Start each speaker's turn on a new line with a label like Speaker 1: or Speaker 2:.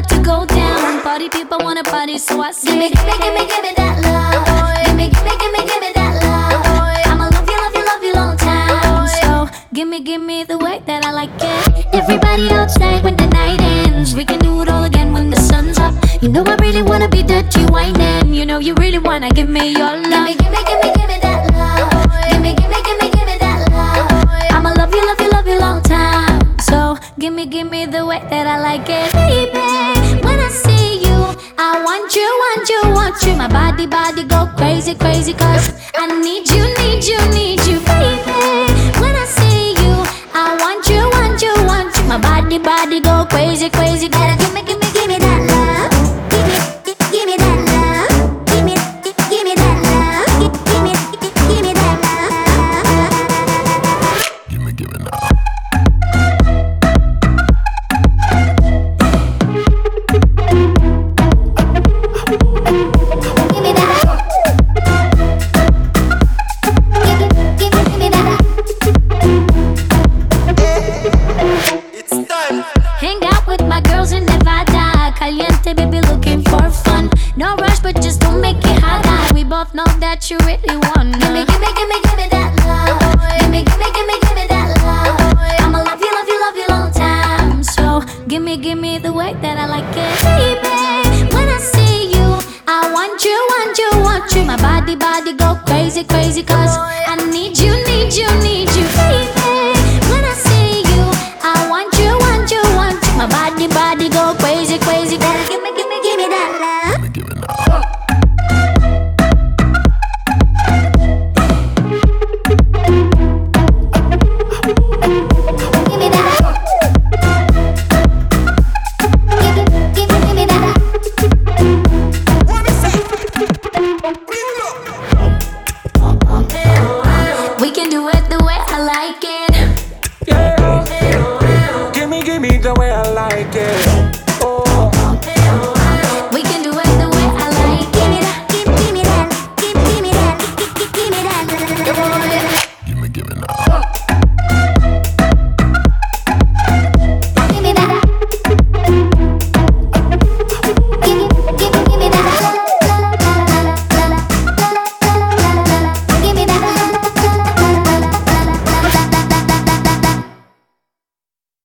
Speaker 1: about to go down. Party people wanna party, so I say,
Speaker 2: give me that love. Give me that love. I'ma love you long time.
Speaker 1: so give me the way that I like it.
Speaker 2: Everybody outside when the night ends.
Speaker 1: We can do it all again when the sun's up.
Speaker 2: You know I really wanna be dirty whining.
Speaker 1: You know you really wanna give me your love.
Speaker 2: Give me that love. Give me that love.
Speaker 1: I'ma love you long time. So give me the way that I like it.
Speaker 2: Baby, when I see you,
Speaker 1: I want you. My body go crazy, cause I need you.
Speaker 2: baby, when I see you,
Speaker 1: I want you. My body go crazy,
Speaker 2: gotta give me that love. Give me that love. Give me that love. Give me that love.
Speaker 3: Give me now.
Speaker 2: Give me that. Give me that.
Speaker 3: It's time.
Speaker 1: Hang out with my girls in Nevada. Caliente, baby, looking for fun. No rush, but just don't make it hot. We both know that you really want.
Speaker 2: Give me that love. Give me that love.
Speaker 1: I'ma love you long time. So give me the way that I like it.
Speaker 2: Baby, when I see you,
Speaker 1: I want you. My body go crazy, cause I need you.
Speaker 2: baby, when I see you,
Speaker 1: I want you. My body go crazy,
Speaker 2: gotta give me that love.
Speaker 3: Give me now.
Speaker 2: Give me that. Give me that.
Speaker 1: We can do it the way I like it.
Speaker 4: Give me the way I like it.